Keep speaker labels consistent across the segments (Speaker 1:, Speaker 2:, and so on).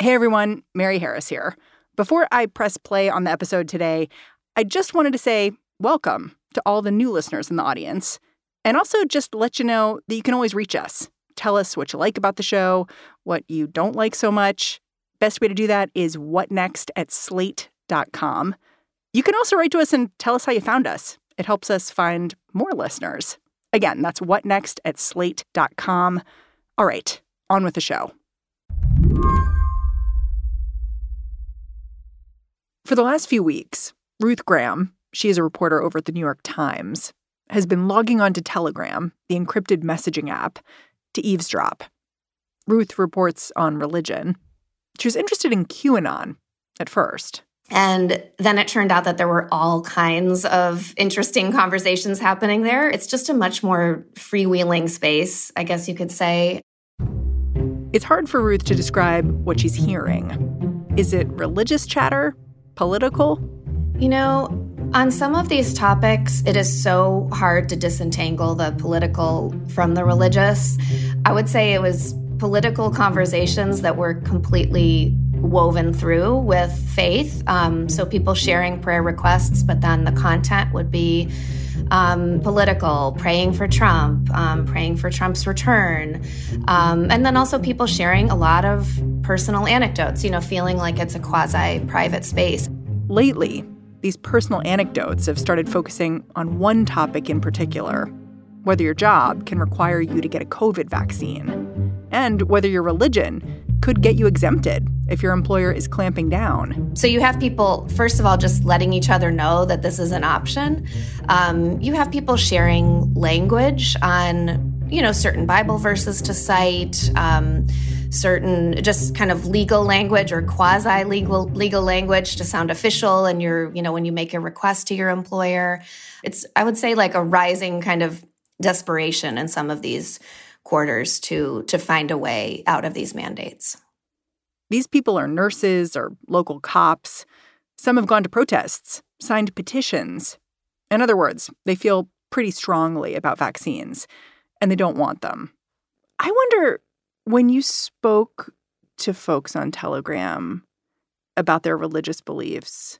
Speaker 1: Hey, everyone. Mary Harris here. Before I press play on the episode today, I just wanted to say welcome to all the new listeners in the audience. And also just let you know that you can always reach us. Tell us what you like about the show, what you don't like so much. Best way to do that is whatnext@slate.com. You can also write to us and tell us how you found us. It helps us find more listeners. Again, that's whatnext@slate.com. All right, on with the show. For the last few weeks, Ruth Graham, she is a reporter over at the New York Times, has been logging on to Telegram, the encrypted messaging app, to eavesdrop. Ruth reports on religion. She was interested in QAnon at first.
Speaker 2: And then it turned out that there were all kinds of interesting conversations happening there. It's just a much more freewheeling space, I guess you could say.
Speaker 1: It's hard for Ruth to describe what she's hearing. Is it religious chatter? Political?
Speaker 2: You know, on some of these topics, it is so hard to disentangle the political from the religious. I would say it was political conversations that were completely woven through with faith. So people sharing prayer requests, but then the content would be political, praying for Trump, praying for Trump's return. And then also people sharing a lot of personal anecdotes, you know, feeling like it's a quasi-private space.
Speaker 1: Lately, these personal anecdotes have started focusing on one topic in particular, whether your job can require you to get a COVID vaccine, and whether your religion could get you exempted if your employer is clamping down.
Speaker 2: So you have people, first of all, just letting each other know that this is an option. You have people sharing language on, you know, certain Bible verses to cite, certain just kind of legal language or quasi-legal language to sound official. And when you make a request to your employer, it's, I would say, like a rising kind of desperation in some of these quarters to find a way out of these mandates.
Speaker 1: These people are nurses or local cops. Some have gone to protests, signed petitions. In other words, they feel pretty strongly about vaccines, and they don't want them. I wonder, when you spoke to folks on Telegram about their religious beliefs,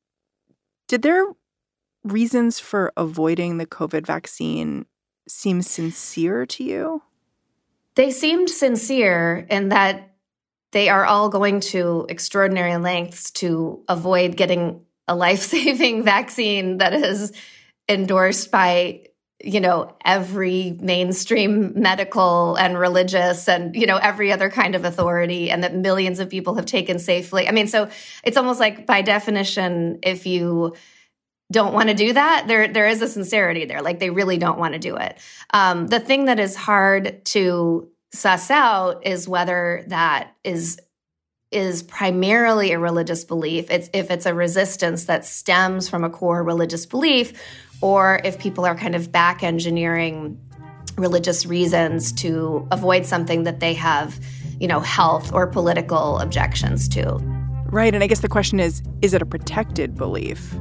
Speaker 1: did their reasons for avoiding the COVID vaccine seem sincere to you?
Speaker 2: They seemed sincere in that they are all going to extraordinary lengths to avoid getting a life-saving vaccine that is endorsed by, you know, every mainstream medical and religious and, you know, every other kind of authority, and that millions of people have taken safely. I mean, so it's almost like by definition, if you don't want to do that, there is a sincerity there. Like they really don't want to do it. The thing that is hard to suss out is whether that is primarily a religious belief. If it's a resistance that stems from a core religious belief, or if people are kind of back engineering religious reasons to avoid something that they have, you know, health or political objections to.
Speaker 1: Right. And I guess the question is it a protected belief?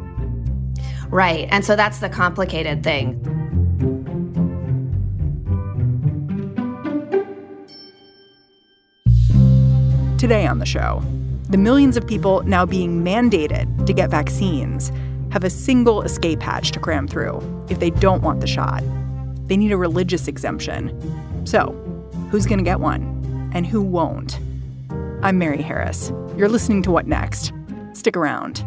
Speaker 2: Right. And so that's the complicated thing.
Speaker 1: Today on the show, the millions of people now being mandated to get vaccines have a single escape hatch to cram through if they don't want the shot. They need a religious exemption. So, who's going to get one and who won't? I'm Mary Harris. You're listening to What Next? Stick around.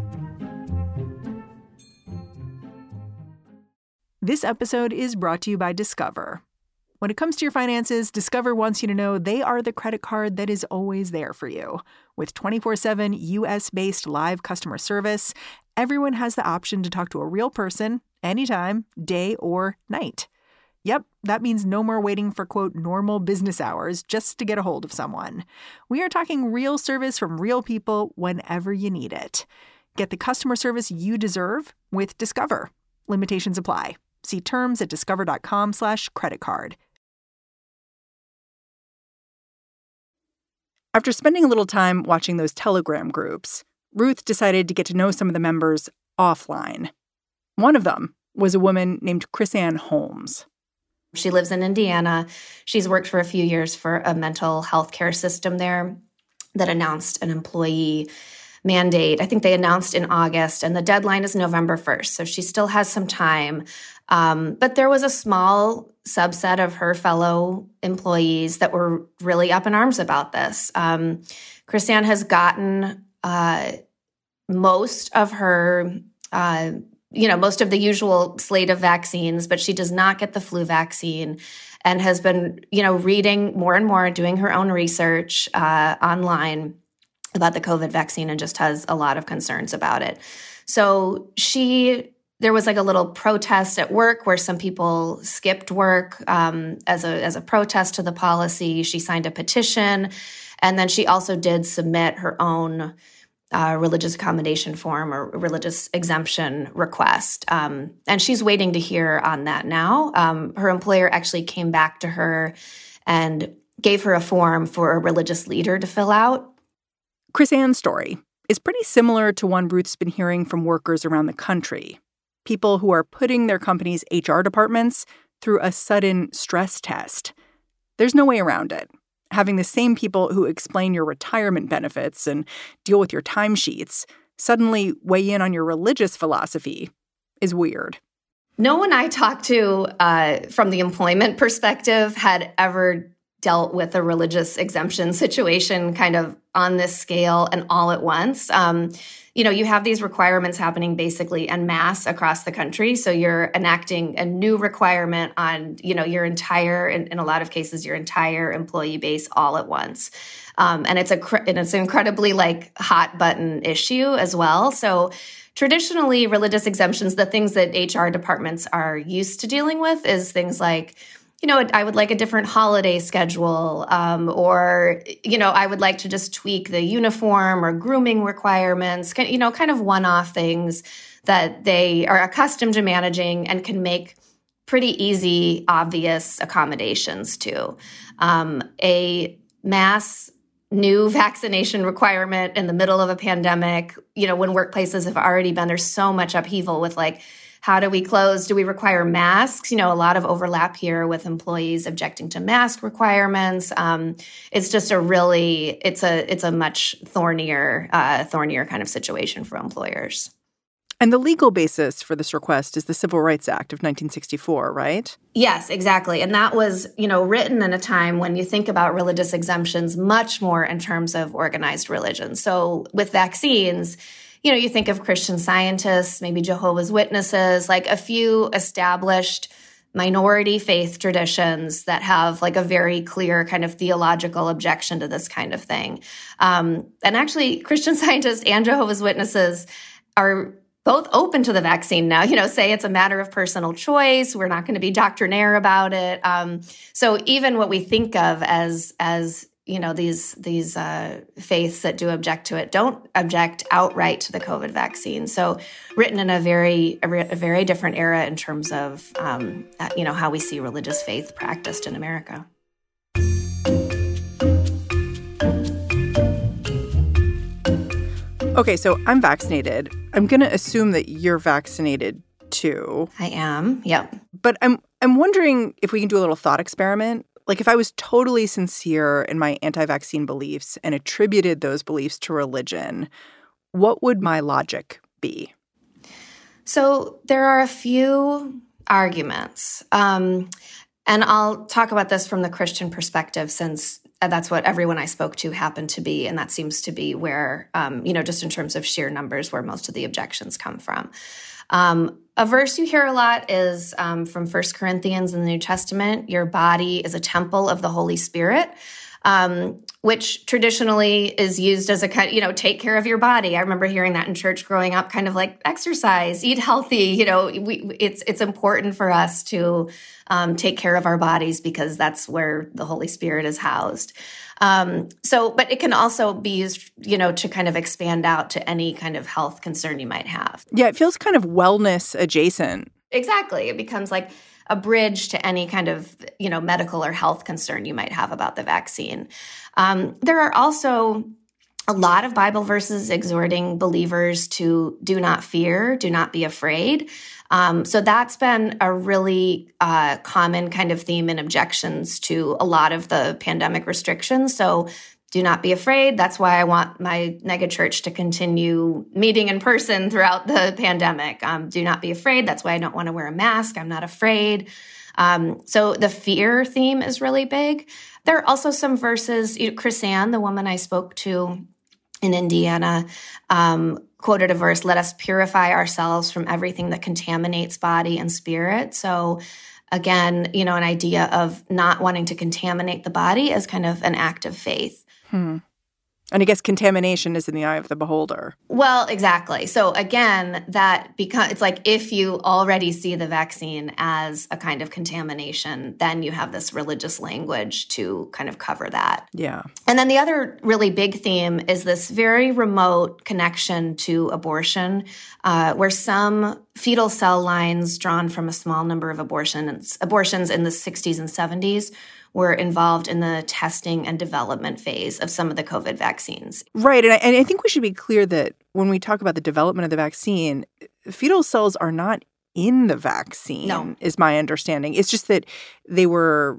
Speaker 1: This episode is brought to you by Discover. When it comes to your finances, Discover wants you to know they are the credit card that is always there for you. With 24/7 U.S.-based live customer service, everyone has the option to talk to a real person anytime, day or night. Yep, that means no more waiting for, quote, normal business hours just to get a hold of someone. We are talking real service from real people whenever you need it. Get the customer service you deserve with Discover. Limitations apply. See terms at discover.com/creditcard. After spending a little time watching those Telegram groups, Ruth decided to get to know some of the members offline. One of them was a woman named Chris-Ann Holmes.
Speaker 2: She lives in Indiana. She's worked for a few years for a mental health care system there. that announced an employee mandate. I think they announced in August, and the deadline is November 1st. So she still has some time. But there was a small subset of her fellow employees that were really up in arms about this. KrisAnne has gotten most of her, most of the usual slate of vaccines, but she does not get the flu vaccine and has been, reading more and more, doing her own research online about the COVID vaccine, and just has a lot of concerns about it. So there was like a little protest at work where some people skipped work as a protest to the policy. She signed a petition, and then she also did submit her own religious accommodation form or religious exemption request. And she's waiting to hear on that now. Her employer actually came back to her and gave her a form for a religious leader to fill out.
Speaker 1: KrisAnne's story is pretty similar to one Ruth's been hearing from workers around the country. People who are putting their company's HR departments through a sudden stress test. There's no way around it. Having the same people who explain your retirement benefits and deal with your timesheets suddenly weigh in on your religious philosophy is weird.
Speaker 2: No one I talked to from the employment perspective had ever dealt with a religious exemption situation kind of on this scale and all at once. You have these requirements happening basically en masse across the country. So you're enacting a new requirement on, your entire, in a lot of cases, your entire employee base all at once. And it's an incredibly hot button issue as well. So traditionally, religious exemptions, the things that HR departments are used to dealing with is things like, I would like a different holiday schedule, or, I would like to just tweak the uniform or grooming requirements, kind of one-off things that they are accustomed to managing and can make pretty easy, obvious accommodations to. A mass new vaccination requirement in the middle of a pandemic, when workplaces have already been, there's so much upheaval with how do we close? Do we require masks? A lot of overlap here with employees objecting to mask requirements. It's just it's a much thornier kind of situation for employers.
Speaker 1: And the legal basis for this request is the Civil Rights Act of 1964, right?
Speaker 2: Yes, exactly. And that was, written in a time when you think about religious exemptions much more in terms of organized religion. So with vaccines, you think of Christian Scientists, maybe Jehovah's Witnesses, a few established minority faith traditions that have a very clear kind of theological objection to this kind of thing. And actually, Christian Scientists and Jehovah's Witnesses are both open to the vaccine now, say it's a matter of personal choice. We're not going to be doctrinaire about it. So even what we think of as these faiths that do object to it don't object outright to the COVID vaccine. So written in a very different era in terms of, how we see religious faith practiced in America.
Speaker 1: Okay, so I'm vaccinated. I'm going to assume that you're vaccinated too.
Speaker 2: I am, yep.
Speaker 1: But I'm wondering if we can do a little thought experiment. If I was totally sincere in my anti-vaccine beliefs and attributed those beliefs to religion, what would my logic be?
Speaker 2: So there are a few arguments. And I'll talk about this from the Christian perspective, since that's what everyone I spoke to happened to be. And that seems to be where, just in terms of sheer numbers, where most of the objections come from. A verse you hear a lot is from 1 Corinthians in the New Testament. Your body is a temple of the Holy Spirit, which traditionally is used as a kind, take care of your body. I remember hearing that in church growing up, kind of exercise, eat healthy. It's important for us to take care of our bodies because that's where the Holy Spirit is housed. But it can also be used, to kind of expand out to any kind of health concern you might have.
Speaker 1: Yeah, it feels kind of wellness adjacent.
Speaker 2: Exactly. It becomes a bridge to any kind of, medical or health concern you might have about the vaccine. There are also a lot of Bible verses exhorting believers to do not fear, do not be afraid. So that's been a really common kind of theme and objections to a lot of the pandemic restrictions. So do not be afraid. That's why I want my megachurch to continue meeting in person throughout the pandemic. Do not be afraid. That's why I don't want to wear a mask. I'm not afraid. So the fear theme is really big. There are also some verses. Chrisanne, the woman I spoke to in Indiana, quoted a verse, "Let us purify ourselves from everything that contaminates body and spirit." So again, an idea of not wanting to contaminate the body as kind of an act of faith.
Speaker 1: And I guess contamination is in the eye of the beholder.
Speaker 2: Well, exactly. So again, it's like if you already see the vaccine as a kind of contamination, then you have this religious language to kind of cover that.
Speaker 1: Yeah.
Speaker 2: And then the other really big theme is this very remote connection to abortion, where some fetal cell lines drawn from a small number of abortions in the 60s and 70s were involved in the testing and development phase of some of the COVID vaccines.
Speaker 1: Right. And I think we should be clear that when we talk about the development of the vaccine, fetal cells are not in the vaccine, is my understanding. It's just that they were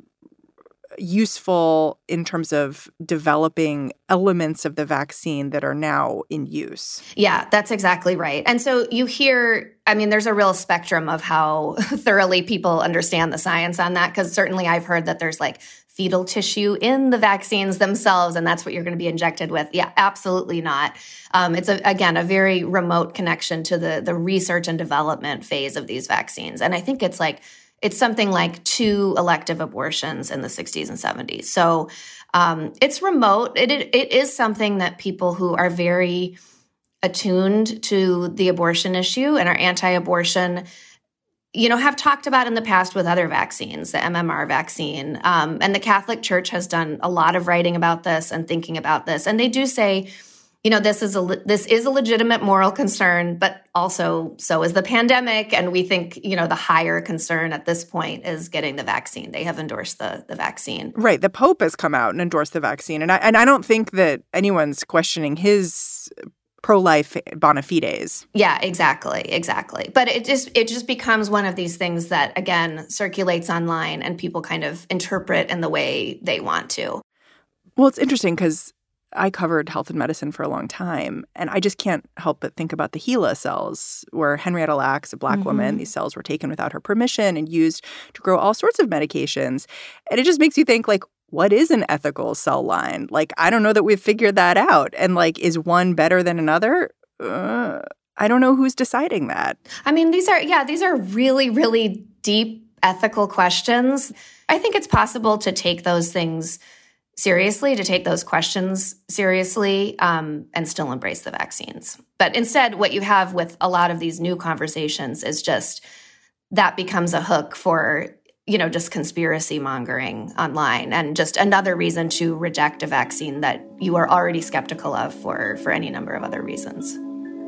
Speaker 1: useful in terms of developing elements of the vaccine that are now in use.
Speaker 2: Yeah, that's exactly right. And so you hear, there's a real spectrum of how thoroughly people understand the science on that, because certainly I've heard that there's like fetal tissue in the vaccines themselves, and that's what you're going to be injected with. Yeah, absolutely not. It's, again, a very remote connection to the research and development phase of these vaccines. And I think it's something like 2 elective abortions in the 60s and 70s. So it's remote. It is something that people who are very attuned to the abortion issue and are anti-abortion, have talked about in the past with other vaccines, the MMR vaccine. And the Catholic Church has done a lot of writing about this and thinking about this. And they do say, this is a legitimate moral concern, but also so is the pandemic. And we think, the higher concern at this point is getting the vaccine. They have endorsed the vaccine. Right.
Speaker 1: The Pope has come out and endorsed the vaccine. And I don't think that anyone's questioning his pro-life bona fides.
Speaker 2: Yeah, exactly. But it just becomes one of these things that, again, circulates online and people kind of interpret in the way they want to.
Speaker 1: Well, it's interesting because I covered health and medicine for a long time, and I just can't help but think about the HeLa cells, where Henrietta Lacks, a Black woman, these cells were taken without her permission and used to grow all sorts of medications. And it just makes you think, what is an ethical cell line? I don't know that we've figured that out. And, is one better than another? I don't know who's deciding that.
Speaker 2: These are really, really deep ethical questions. I think it's possible to take those things seriously, to take those questions seriously, and still embrace the vaccines. But instead, what you have with a lot of these new conversations is just that becomes a hook for, just conspiracy mongering online and just another reason to reject a vaccine that you are already skeptical of for any number of other reasons.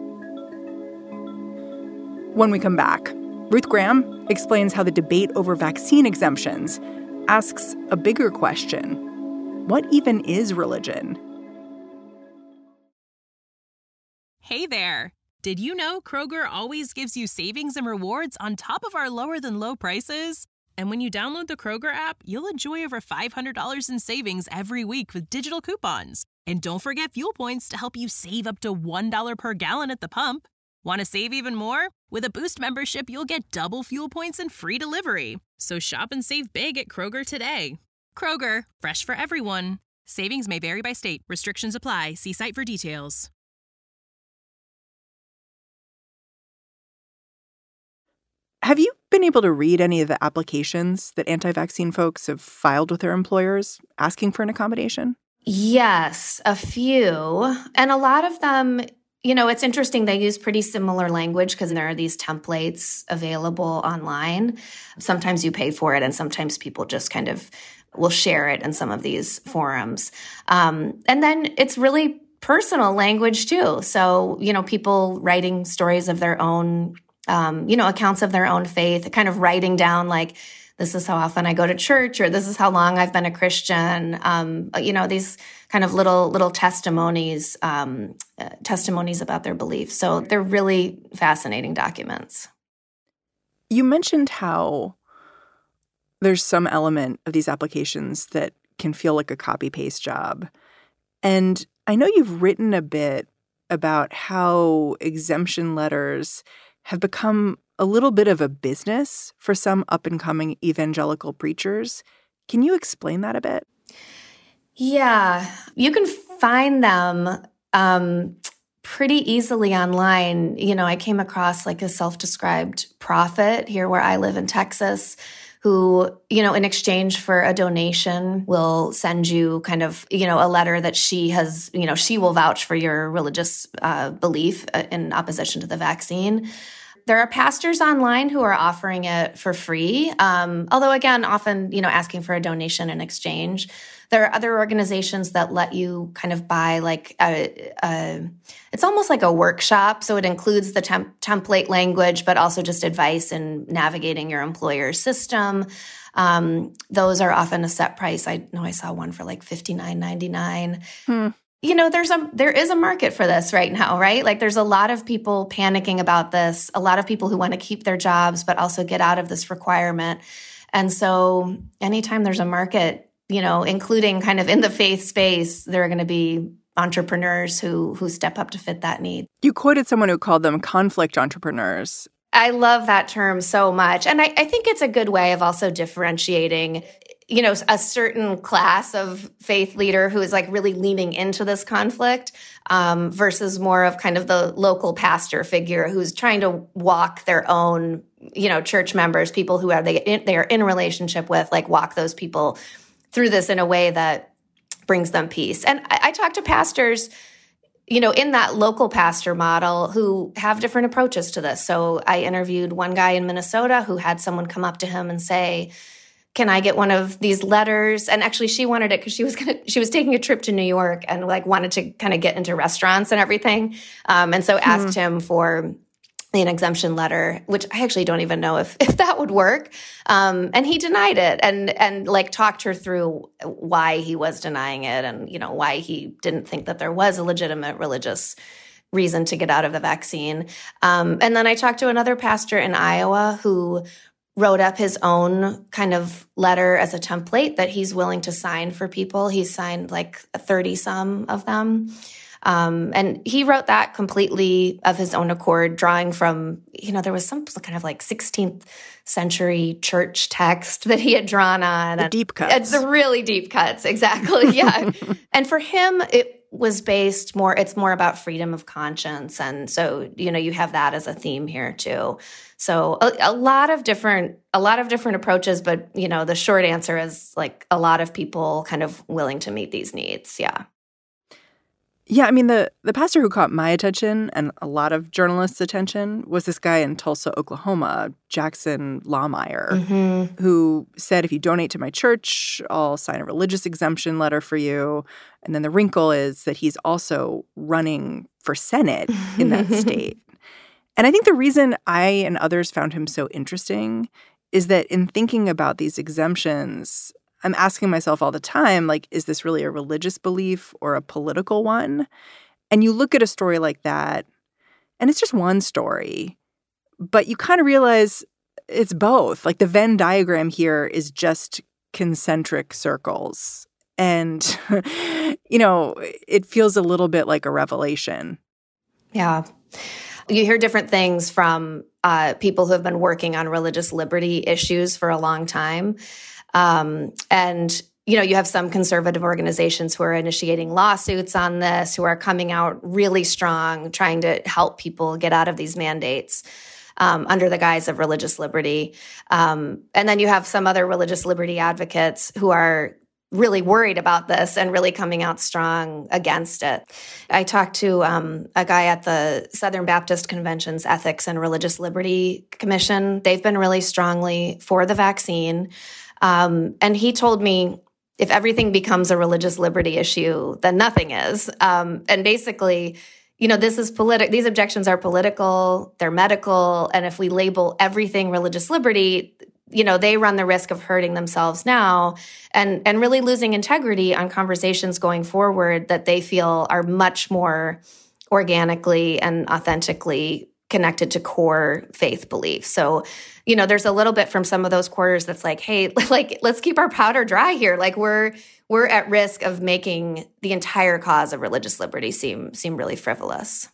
Speaker 1: When we come back, Ruth Graham explains how the debate over vaccine exemptions asks a bigger question. What even is religion?
Speaker 3: Hey there. Did you know Kroger always gives you savings and rewards on top of our lower than low prices? And when you download the Kroger app, you'll enjoy over $500 in savings every week with digital coupons. And don't forget fuel points to help you save up to $1 per gallon at the pump. Want to save even more? With a Boost membership, you'll get double fuel points and free delivery. So shop and save big at Kroger today. Kroger, fresh for everyone. Savings may vary by state. Restrictions apply. See site for details.
Speaker 1: Have you been able to read any of the applications that anti-vaccine folks have filed with their employers asking for an accommodation?
Speaker 2: Yes, a few. And a lot of them, it's interesting. They use pretty similar language because there are these templates available online. Sometimes you pay for it, and sometimes people just kind of will share it in some of these forums. And then it's really personal language too. So, people writing stories of their own, accounts of their own faith, kind of writing down this is how often I go to church, or this is how long I've been a Christian. These kind of little testimonies about their beliefs. So they're really fascinating documents.
Speaker 1: You mentioned how there's some element of these applications that can feel like a copy-paste job. And I know you've written a bit about how exemption letters have become a little bit of a business for some up-and-coming evangelical preachers. Can you explain that a bit?
Speaker 2: Yeah, you can find them pretty easily online. I came across like a self-described prophet here where I live in Texas who, in exchange for a donation will send you kind of, a letter that she has, she will vouch for your religious belief in opposition to the vaccine. There are pastors online who are offering it for free, although, again, often, asking for a donation in exchange. There are other organizations that let you kind of buy like it's almost like a workshop. So it includes the template language, but also just advice in navigating your employer's system. Those are often a set price. I know I saw one for like $59.99. There is a market for this right now, right? Like there's a lot of people panicking about this, a lot of people who want to keep their jobs, but also get out of this requirement. And so anytime there's a market, including kind of in the faith space, there are going to be entrepreneurs who step up to fit that need.
Speaker 1: You quoted someone who called them conflict entrepreneurs.
Speaker 2: I love that term so much. And I think it's a good way of also differentiating, a certain class of faith leader who is like really leaning into this conflict versus more of kind of the local pastor figure who's trying to walk their own, church members, people who they are in relationship with, like walk those people through this in a way that brings them peace. And I talk to pastors, in that local pastor model who have different approaches to this. So I interviewed one guy in Minnesota who had someone come up to him and say, can I get one of these letters? And actually she wanted it because she was taking a trip to New York and like wanted to kind of get into restaurants and everything. And so asked him for an exemption letter, which I actually don't even know if that would work. And he denied it and like talked her through why he was denying it and, why he didn't think that there was a legitimate religious reason to get out of the vaccine. And then I talked to another pastor in Iowa who wrote up his own kind of letter as a template that he's willing to sign for people. He's signed like 30-some of them. And he wrote that completely of his own accord, drawing from, there was some kind of like 16th century church text that he had drawn on.
Speaker 1: The deep cuts.
Speaker 2: It's the really deep cuts, exactly, yeah. And for him, it was it's more about freedom of conscience. And so, you have that as a theme here too. So a lot of different approaches, but, the short answer is like a lot of people kind of willing to meet these needs, yeah.
Speaker 1: Yeah, I mean, the pastor who caught my attention and a lot of journalists' attention was this guy in Tulsa, Oklahoma, Jackson Lahmeyer, who said, if you donate to my church, I'll sign a religious exemption letter for you. And then the wrinkle is that he's also running for Senate in that state. And I think the reason I and others found him so interesting is that in thinking about these exemptions, I'm asking myself all the time, like, is this really a religious belief or a political one? And you look at a story like that, and it's just one story, but you kind of realize it's both. Like, the Venn diagram here is just concentric circles. And, it feels a little bit like a revelation.
Speaker 2: Yeah. You hear different things from people who have been working on religious liberty issues for a long time. And, you have some conservative organizations who are initiating lawsuits on this, who are coming out really strong, trying to help people get out of these mandates under the guise of religious liberty. And then you have some other religious liberty advocates who are really worried about this and really coming out strong against it. I talked to a guy at the Southern Baptist Convention's Ethics and Religious Liberty Commission. They've been really strongly for the vaccine. And he told me, if everything becomes a religious liberty issue, then nothing is. And basically, this is these objections are political, they're medical. And if we label everything religious liberty, they run the risk of hurting themselves now and really losing integrity on conversations going forward that they feel are much more organically and authentically connected to core faith beliefs. So, there's a little bit from some of those quarters that's like, hey, like, let's keep our powder dry here. Like we're at risk of making the entire cause of religious liberty seem really frivolous.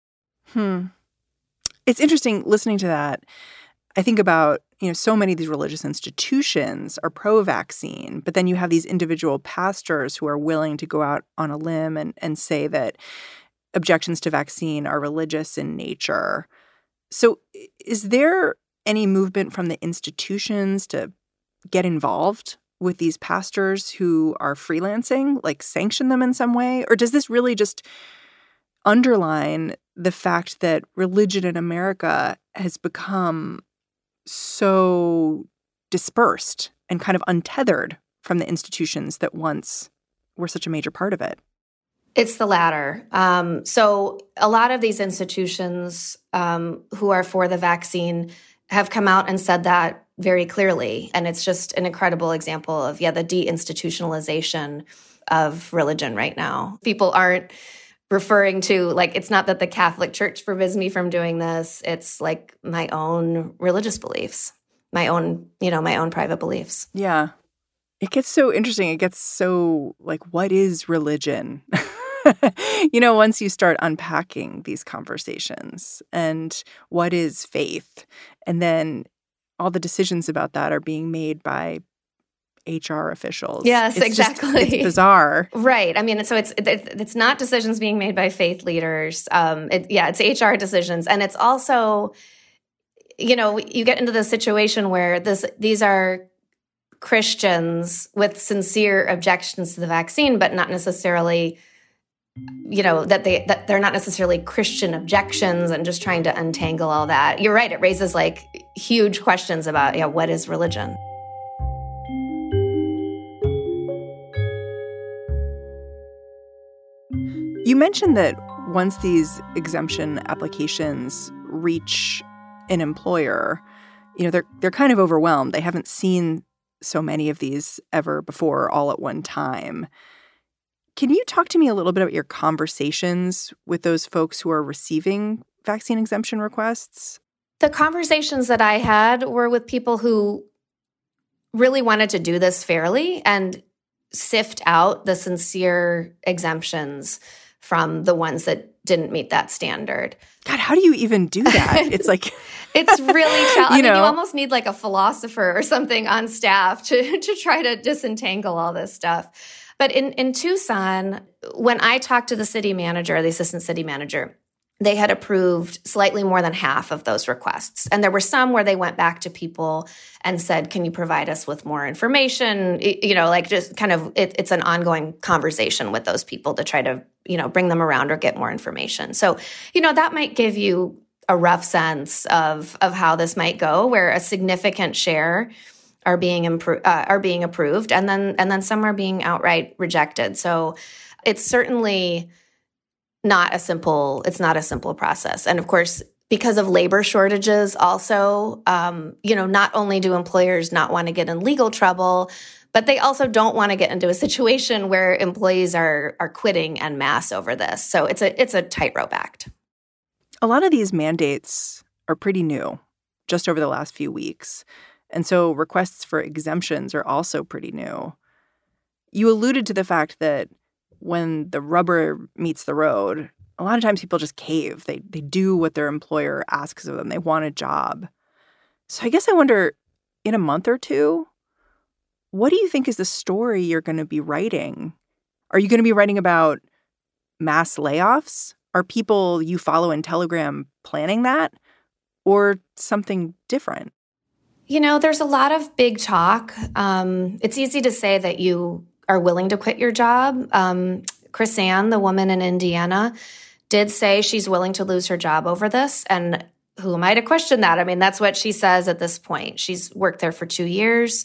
Speaker 1: It's interesting listening to that. I think about, so many of these religious institutions are pro-vaccine, but then you have these individual pastors who are willing to go out on a limb and say that objections to vaccine are religious in nature. So is there any movement from the institutions to get involved with these pastors who are freelancing, like sanction them in some way? Or does this really just underline the fact that religion in America has become so dispersed and kind of untethered from the institutions that once were such a major part of it?
Speaker 2: It's the latter. So a lot of these institutions who are for the vaccine have come out and said that very clearly. And it's just an incredible example of, the deinstitutionalization of religion right now. People aren't referring to, like, it's not that the Catholic Church forbids me from doing this. It's like my own religious beliefs, my own private beliefs.
Speaker 1: Yeah. It gets so interesting. It gets so, like, what is religion? Once you start unpacking these conversations, and what is faith? And then all the decisions about that are being made by HR officials.
Speaker 2: Yes, exactly.
Speaker 1: It's bizarre.
Speaker 2: Right. I mean, so it's not decisions being made by faith leaders. It's HR decisions. And it's also, you get into the situation where these are Christians with sincere objections to the vaccine, but not necessarily, that they're not necessarily Christian objections, and just trying to untangle all that. You're right. It raises like huge questions about, what is religion?
Speaker 1: You mentioned that once these exemption applications reach an employer, they're kind of overwhelmed. They haven't seen so many of these ever before all at one time. Can you talk to me a little bit about your conversations with those folks who are receiving vaccine exemption requests?
Speaker 2: The conversations that I had were with people who really wanted to do this fairly and sift out the sincere exemptions from the ones that didn't meet that standard.
Speaker 1: God, how do you even do that? It's like...
Speaker 2: It's really challenging. You almost need like a philosopher or something on staff to try to disentangle all this stuff. But in Tucson, when I talked to the city manager, the assistant city manager, they had approved slightly more than half of those requests. And there were some where they went back to people and said, can you provide us with more information? Just kind of, it's an ongoing conversation with those people to try to, bring them around or get more information. So, that might give you a rough sense of how this might go, where a significant share are being approved, and then some are being outright rejected. So it's certainly not a simple process. And of course, because of labor shortages also, not only do employers not want to get in legal trouble, but they also don't want to get into a situation where employees are quitting en masse over this. So it's a tightrope act.
Speaker 1: A lot of these mandates are pretty new, just over the last few weeks. And so requests for exemptions are also pretty new. You alluded to the fact that when the rubber meets the road, a lot of times people just cave. They do what their employer asks of them. They want a job. So I guess I wonder, in a month or two, what do you think is the story you're going to be writing? Are you going to be writing about mass layoffs? Are people you follow in Telegram planning that, or something different?
Speaker 2: There's a lot of big talk. It's easy to say that you are willing to quit your job. KrisAnne, the woman in Indiana, did say she's willing to lose her job over this. And who am I to question that? I mean, that's what she says at this point. She's worked there for 2 years.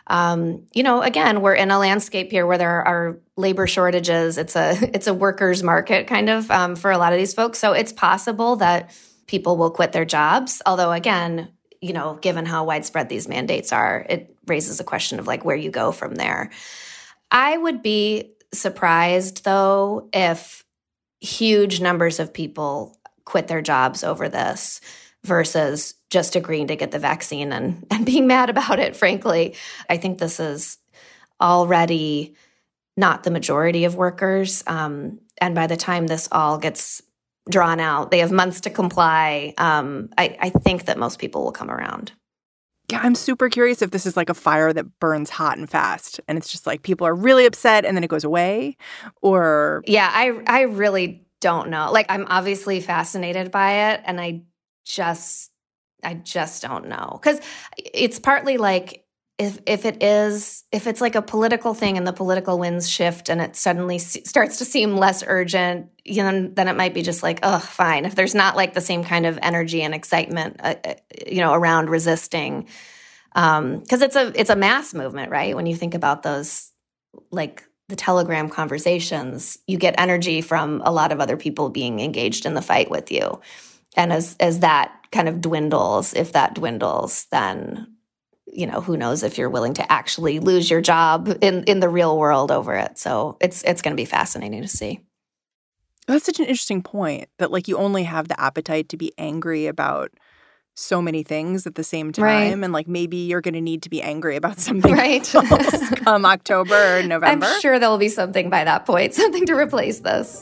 Speaker 2: Again, we're in a landscape here where there are labor shortages. It's a workers' market kind of for a lot of these folks. So it's possible that people will quit their jobs. Although, again, given how widespread these mandates are, it raises a question of like where you go from there. I would be surprised, though, if huge numbers of people quit their jobs over this versus just agreeing to get the vaccine and being mad about it, frankly. I think this is already not the majority of workers. And by the time this all gets drawn out, they have months to comply. I think that most people will come around.
Speaker 1: Yeah, I'm super curious if this is like a fire that burns hot and fast and it's just like people are really upset and then it goes away, or...
Speaker 2: Yeah, I really don't know. Like, I'm obviously fascinated by it, and I just don't know. Because it's partly like if it's like a political thing and the political winds shift and it suddenly starts to seem less urgent, then it might be just like, oh, fine. If there's not like the same kind of energy and excitement, around resisting, because it's a mass movement, right? When you think about those, like the Telegram conversations, you get energy from a lot of other people being engaged in the fight with you. And as that kind of dwindles, if that dwindles, then who knows if you're willing to actually lose your job in the real world over it. So it's going to be fascinating to see.
Speaker 1: That's such an interesting point, that like you only have the appetite to be angry about so many things at the same time. Right. And like maybe you're going to need to be angry about something else come October or November.
Speaker 2: I'm sure there'll be something by that point, something to replace this.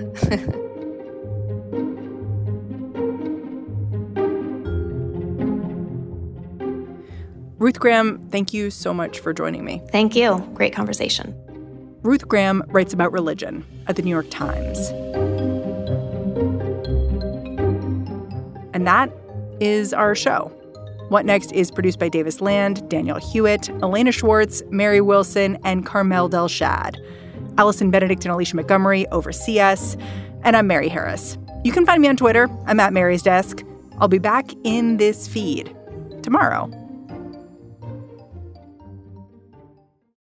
Speaker 1: Ruth Graham, thank you so much for joining me.
Speaker 2: Thank you. Great conversation.
Speaker 1: Ruth Graham writes about religion at the New York Times. And that is our show. What Next is produced by Davis Land, Danielle Hewitt, Elena Schwartz, Mary Wilson, and Carmel Delshad. Allison Benedict and Alicia Montgomery oversee us. And I'm Mary Harris. You can find me on Twitter. I'm at Mary's Desk. I'll be back in this feed tomorrow.